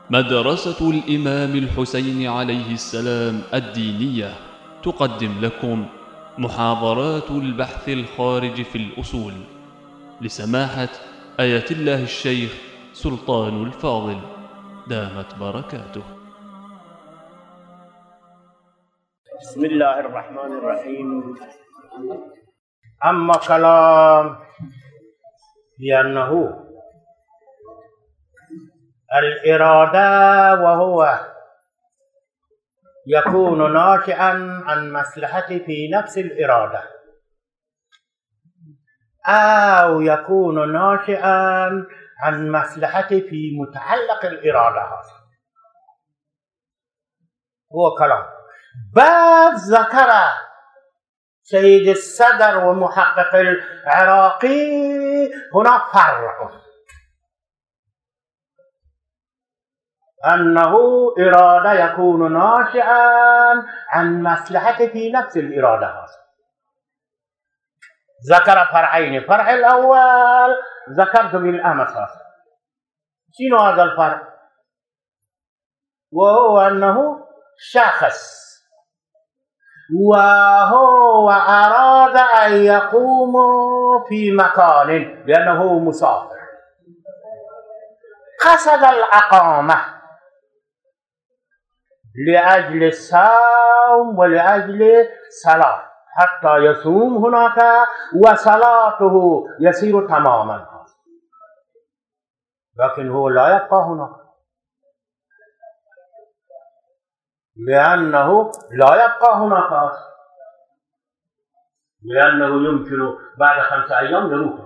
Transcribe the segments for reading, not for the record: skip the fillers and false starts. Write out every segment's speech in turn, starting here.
مدرسة الإمام الحسين عليه السلام الدينية تقدم لكم محاضرات البحث الخارج في الأصول لسماحة آية الله الشيخ سلطان الفاضل دامت بركاته. بسم الله الرحمن الرحيم. أما كلام بأنه الإرادة وهو يكون ناشئا عن مصلحة في نفس الإرادة أو يكون ناشئا عن مصلحة في متعلق الإرادة، هو كلام. بعد ذكر سيد الصدر ومحقق العراقي هنا فرق، أنه إرادة يكون ناشئا عن مصلحة في نفس الإرادة. ذكر فرعين، فرع الأول ذكرت بالأمس. شنو هذا الفرع؟ وهو أنه شخص وهو أراد أن يقوم في مكان لأنه مسافر، قصد الإقامة لأجل الصوم ولأجل صلاة حتى يصوم هناك وصلاته يسير تماما، لكن هو لا يبقى هناك لأنه لا يبقى هناك، لأنه يمكن بعد 5 أيام يروح.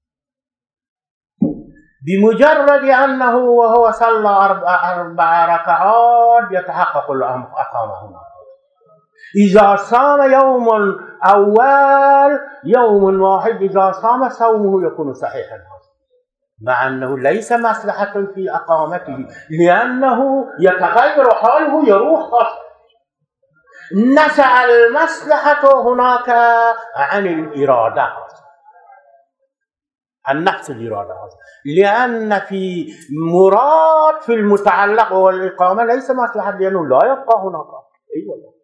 بمجرد أنه وهو صلى 4 ركعات يتحقق الإقامة هناك. إذا صام يوم أول يوم واحد، إذا صام صومه يكون صحيحا، مع أنه ليس مصلحة في إقامته لأنه يتغير حاله يروح. نشأ المصلحة هناك عن الإرادة، عن نفس الإرادة، لأن في مراد في المتعلق والإقامة ليس مصلحة لأنه لا يبقى هناك. أي والله.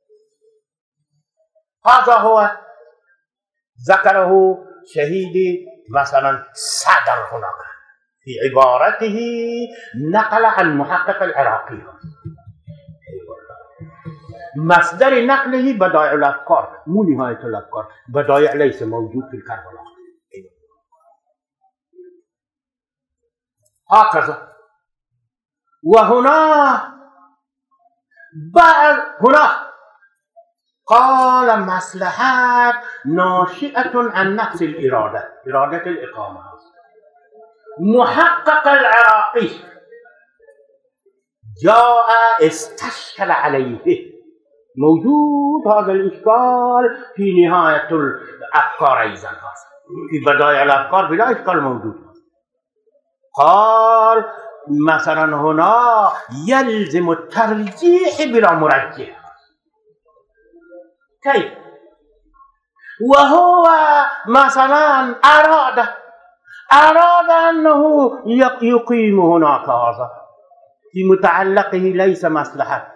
هذا هو ذكره شهيد مثلا صدر هناك في عبارته، نقل عن محقق العراقي. مصدر نقله بدائع الأفكار، مو نهاية الأفكار. بدائع ليس موجود في الكربلاء. هكذا. وهنا بعد هنا قال مصلحات ناشئة عن نفس الإرادة، إرادة الإقامة. محقق العراقي جاء استشكل عليه، موجود هذا الإشكال في نهاية الأفكار أيضا، في بدائع الأفكار بلا إشكال موجود. قال مثلا هنا يلزم الترجيح بلا مرجح. كيف؟ وهو مثلا أراد أنه يقيم هناك، هذا في متعلقه ليس مصلحة،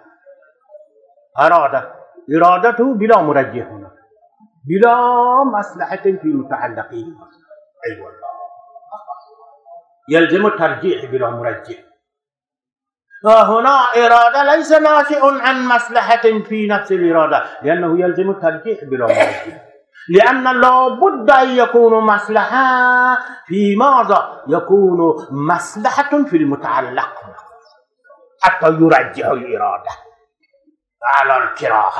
إرادته بلا مرجح هناك، بلا مصلحة في متعلقه. أي والله. يلزم الترجيح بلا مرجح. هنا إرادة ليس ناشئ عن مصلحة في نفس الإرادة لأنه يلزم الترجيح بلا مرجح، لأن لابد أن يكون مصلحة في ماذا؟ يكون مصلحة في المتعلق حتى يرجح الإرادة على الكراهة.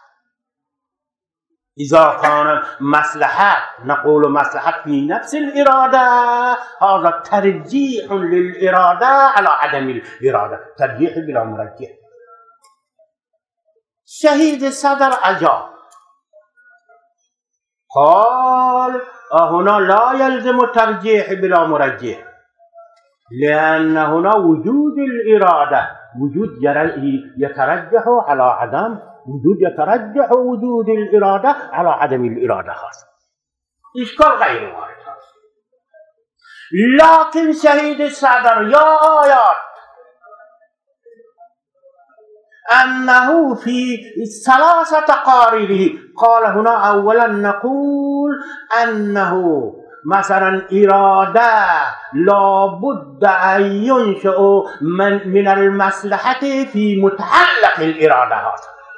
إذا كان مصلحة، نقول مصلحة في نفس الإرادة، هذا ترجيح للإرادة على عدم الإرادة، ترجيح بلا مرجح. شهيد الصدر أجاب قال هنا لا يلزم الترجيح بلا مرجح، لأن هنا وجود الإرادة وجود يترجح على عدم يترجح وجود الإرادة على عدم الإرادة خاصة. إشكال غير وارد. لكن شهيد الصدر يا آيات أنه في 3 تقاريره. قال هنا أولا نقول أنه مثلا إرادة لابد أن ينشأ من المصلحة في متعلق الإرادة.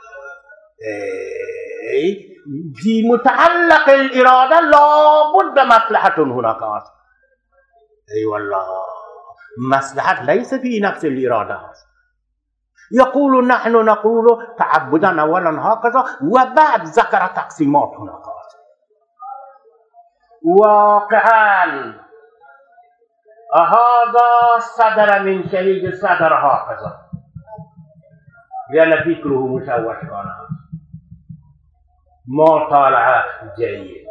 في متعلق الإرادة لابد مصلحة هناك. أي والله مصلحة ليس في نفس الإرادة. يقول نحن نقول تعبدا أولا هكذا وبعد ذكر تقسيمات هناك. واقعا هذا صدر من شهيد الصدر هكذا لأن فكره مشوش كان ما طالع جيد،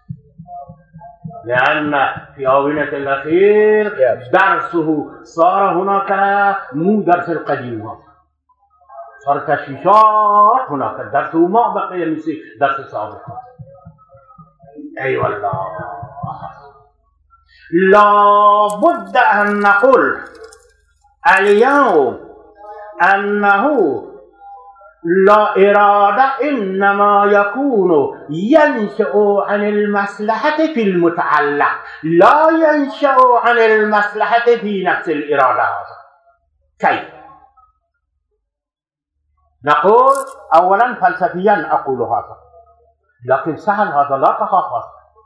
لأن في آونة الأخير درسه صار هناك مو درس القديم، صار تشويشات هناك، درسه ما بقي مثل درس السابق. أي والله لابد أن نقول اليوم أنه لا إرادة إنما يكون ينشأ عن المصلحة في المتعلق، لا ينشأ عن المصلحة في نفس الإرادة. كيف؟ نقول أولا فلسفيا أقول هذا، لكن سهل هذا لا تخاف.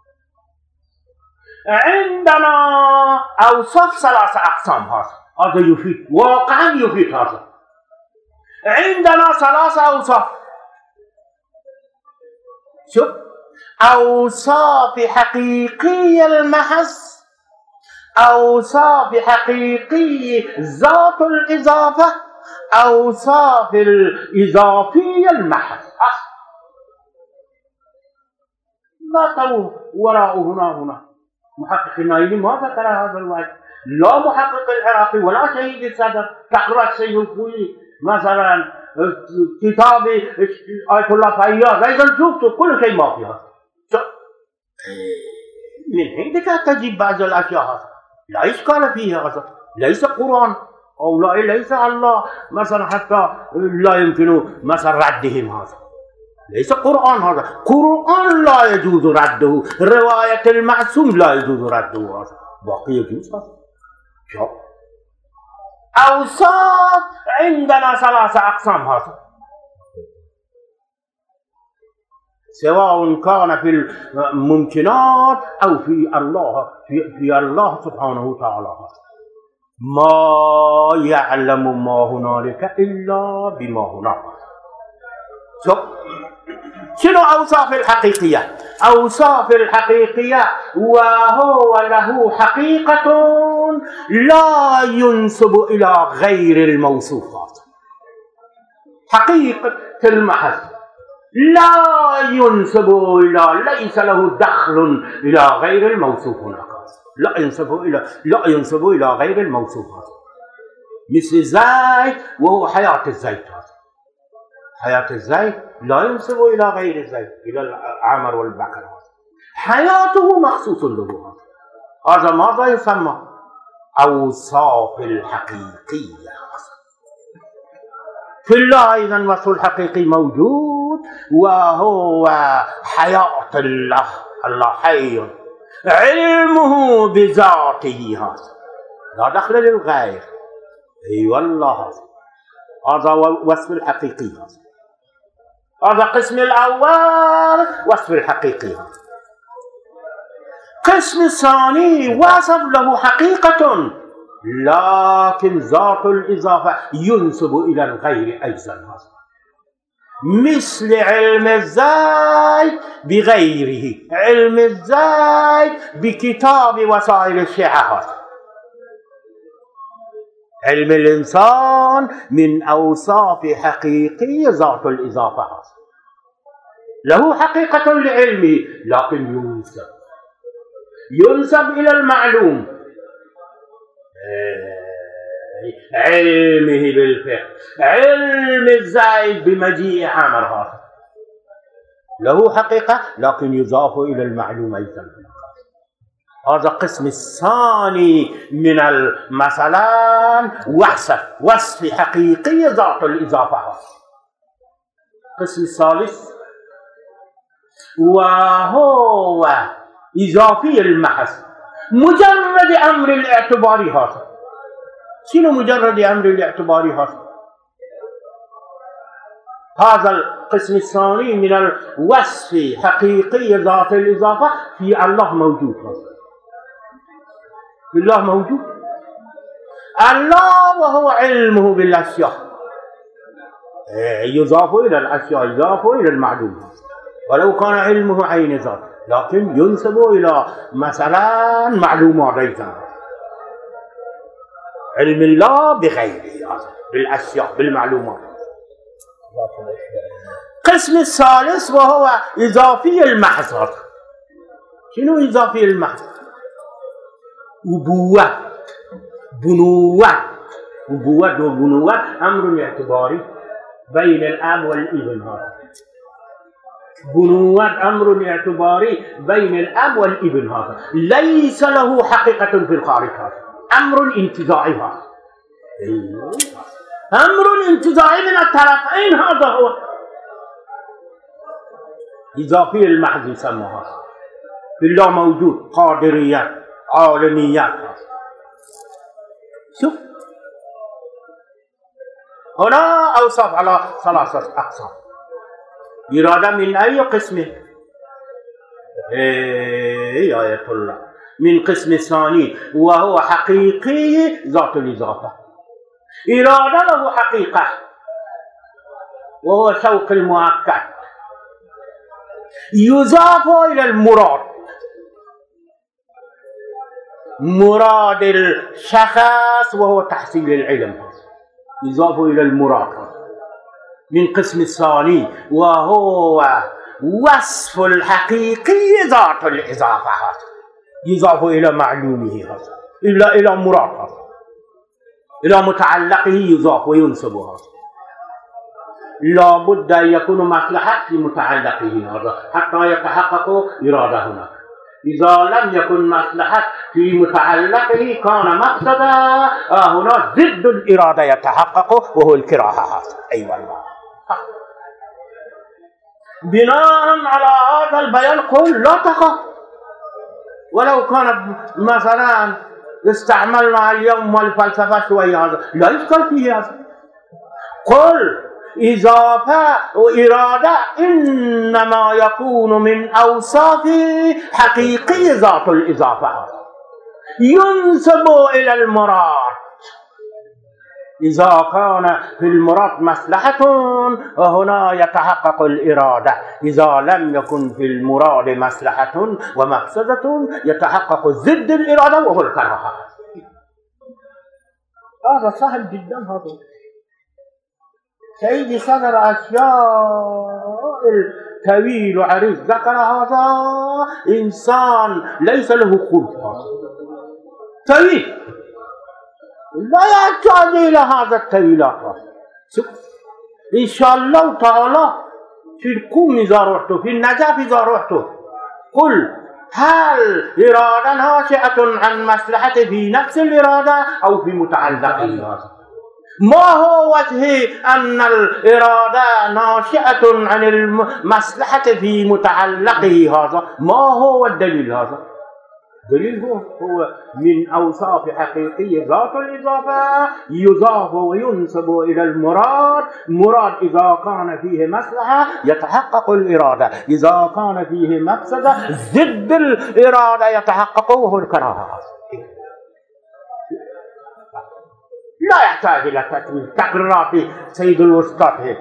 عندنا أوصاف 3 أقسام، هذا يفيد واقعا يفيد. هذا عندنا 3 أوصاف. شوف، أوصاف حقيقية المحض، أوصاف حقيقية ذات الإضافة، أوصاف الإضافية المحض. لا تو وراء هنا محقق النايلي ما ذكر هذا الوجه، لا محقق العراقي ولا شهيد الصدر. تقرأ السيد الخوئي مثلا كتاب آية الله فياض أيضا شفت كل شيء ما فيها. من عندك تجيب بعض الأشياء هذا لا إشكال فيها، هذا ليس قرآن أو لا ليس الله مثلا حتى لا يمكن مثلا ردهم. هذا ليس قرآن، هذا قرآن لا يجوز رده، رواية المعصوم لا يجوز رده، هذا باقي يجوز. شوف أوصاف عندنا 3 أقسام، هذا سواء كان في الممكنات أو في الله، في الله سبحانه وتعالى. ما يعلم ما هنالك إلا بما هناك. شنو أوصاف الحقيقية؟ أوصاف الحقيقية وهو له حقيقة لا ينسب إلى غير الموصوفات. حقيقة المحض لا ينسب إلى، ليس له دخل إلى غير الموصوف هناك، لا ينسب إلى غير الموصوفات. مثل زيت وهو حياة الزيت، حياة الزيت لا ينسب إلى غير الزيت، إلى العمر والبكر، حياته مخصوص له. هذا ماذا يسمى؟ أوصاف الحقيقية. في الله أيضا وصف الحقيقي موجود وهو حياة الله، الله حي، علمه بذاته، هذا لا دخل للغير. أي والله هذا وصف الحقيقي. هذا قسم الأول وصف الحقيقي. قسم الثاني وصف له حقيقة لكن ذات الإضافة ينسب إلى الغير أيضا، مثل علم الزيت بغيره، علم الزيت بكتاب وسائل الشيعة. علم الإنسان من أوصاف حقيقية ذات الإضافة، له حقيقة لعلمه لكن ينسب إلى المعلوم، علمه بالفقه، علم الزيد بمجيء عامر، هذا له حقيقة لكن يضاف إلى المعلوم أيضا. هذا القسم الثاني من مثلا وصف حقيقي ذات الإضافة. القسم الثالث وهو إضافي المحض، مجرد أمر الاعتباري. هذا شنو مجرد أمر الاعتباري؟ هذا القسم الثاني من الوصف حقيقي ذات الإضافة في الله موجود. في الله موجود الله وهو علمه بالأشياء، يضاف إلى الأشياء، يضاف إلى المعلوم، ولو كان علمه عين ذات، لكن ينسب إلى مثلا معلومات أيضا. علم الله بغيره، بالأشياء، بالمعلومات. القسم الثالث وهو إضافي المحض. شنو إضافي المحض؟ أبوة، بنوة. أبوة وبنوة أمر اعتباري بين الأب والابن. هذا بنوة أمر اعتباري بين الأب والابن، هذا ليس له حقيقة في الخارج، هذا أمر انتزاعي، هذا أمر انتزاعي من الطرفين. هذا هو إضافي المحض يسمى. هذا في الله موجود، قادريات، عالميات. شوف هنا أوصف على ثلاثة أقسام. إرادة من أي قسم؟ آية الله من قسم ثاني وهو حقيقي ذات الإضافة. إرادة له حقيقة وهو شوق المؤكد، يضاف إلى المراد، مراد الشخص وهو تحصيل العلم، يضاف إلى المراد من قسم الثاني وهو وصف الحقيقي ذات الإضافة، يضاف إلى معلومه، هذا إلى مراد، هذا إلى متعلقه يضاف وينسب. هذا لا بد أن يكون مصلحة لمتعلقه، هذا حتى يتحقق إرادة هناك. إذا لم يكن مصلحة في متعلقه كان مقصدا، هنا ضد الإرادة يتحقق وهو الكراهة. هذا أيوة الله. بناء على هذا البيان قل لا تخف، ولو كانت مثلا استعملنا اليوم الفلسفة شوية، هذا لا يشكل فيه. هذا قل إضافة وإرادة إنما يكون من أوصاف حقيقي ذات الإضافة، ينسب إلى المراد. إذا كان في المراد مصلحة هنا يتحقق الإرادة، إذا لم يكن في المراد مصلحة ومقصدة يتحقق ضد الإرادة وهو الكراهة. هذا سهل جدا. هذا سيدي صدر أشياء طويل وعريض ذكر. هذا إنسان ليس له خلق، طويل لا يحتاج إلى هذا الطويلات. إن شاء الله تعالى في الكون إذا رحت، في النجاة إذا رحت، قل هل إرادة ناشئة عن مصلحة في نفس الإرادة أو في متعلقه؟ ما هو وجه أن الإرادة ناشئة عن المصلحة في متعلقه؟ هذا ما هو الدليل؟ هذا دليل هو من أوصاف حقيقية ذات الإضافة، يضاف وينسب إلى المراد. مراد إذا كان فيه مصلحة يتحقق الإرادة، إذا كان فيه مفسدة ضد الإرادة يتحقق وهو الكراهة. لا يحتاج إلى تكميل تقريرات سيد الوسطى،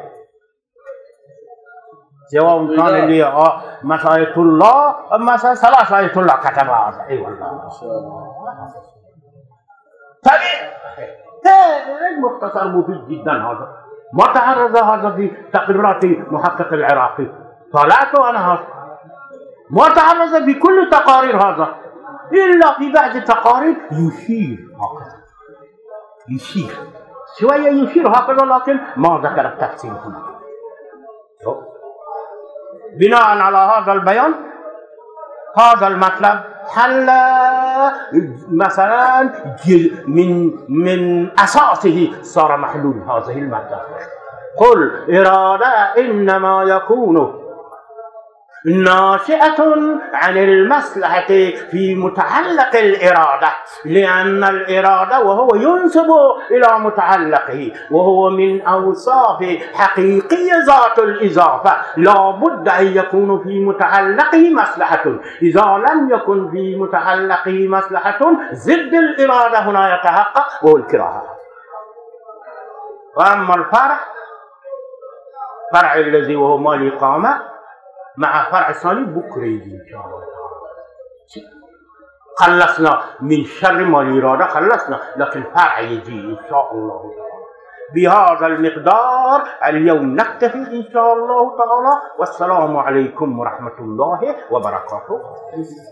سواء كان اللي مساية الله مثلا ثلاث آية الله كتبها. أي والله طيب مختصر مفيد جدا. هذا ما تعرض هذا في تقريرات محقق العراقي، طلعته أنا هذا ما تعرض في كل تقارير هذا إلا في بعض التقارير يشير هكذا، يشير شوية، يشير هكذا، لكن ما ذكر التفصيل هنا. بناء على هذا البيان هذا المطلب حل مثلا من أساسه صار محلول هذه المادة. قل إرادة إنما يكون ناشئة عن المصلحة في متعلق الإرادة، لأن الإرادة وهو ينسب إلى متعلقه وهو من أوصاف حقيقية ذات الإضافة، لا بد أن يكون في متعلقه مصلحة. إذا لم يكن في متعلقه مصلحة ضد الإرادة هنا يتحقق وهو الكراهة. وأما الفرع الذي وهو ما الإقامة مع فرع ثاني بكرة إن شاء الله. خلصنا من شر ما الإرادة خلصنا، لكن فرع يجي إن شاء الله. بهذا المقدار اليوم نكتفي إن شاء الله تعالى، والسلام عليكم ورحمة الله وبركاته.